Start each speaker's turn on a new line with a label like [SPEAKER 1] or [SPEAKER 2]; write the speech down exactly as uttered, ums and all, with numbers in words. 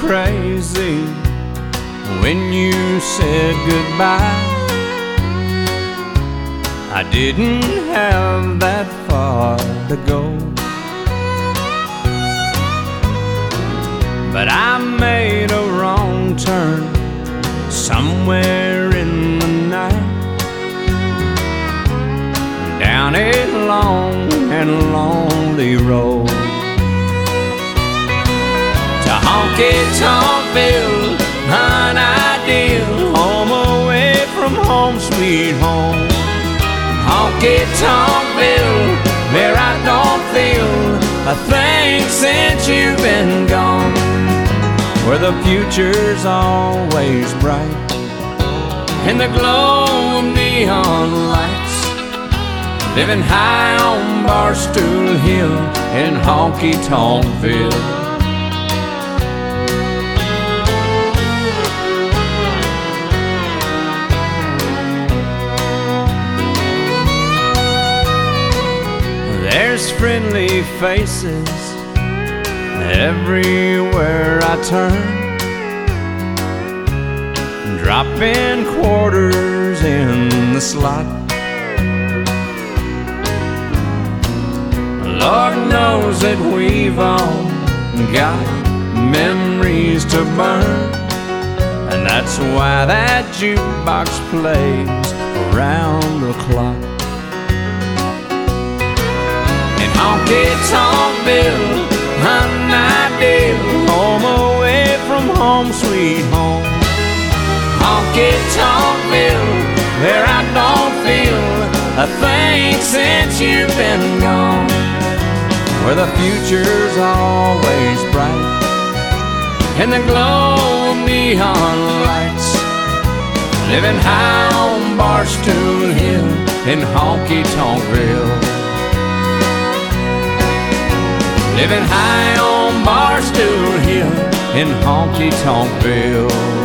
[SPEAKER 1] crazy when you said goodbye. I didn't have that far to go, but I made a wrong turn somewhere in the night, down a long and lonely road to honky-tonksville, an ideal home away from home, sweet home. Honky-tonksville, where I don't feel a thing since you've been gone, where the future's always bright in the glow of neon lights, living high on Barstool Hill in Honky-Tonksville. There's friendly faces everywhere I turn, dropping quarters in the slot. Lord knows that we've all got memories to burn, and that's why that jukebox plays around the clock. Honky-Tonksville, an ideal home away from home, sweet home. Honky-Tonksville, where I don't feel a thing since you've been gone, where the future's always bright in the glow of neon lights, living high on Barstool Hill in Honky-Tonksville. Living high on Barstool Hill in Honky-Tonksville.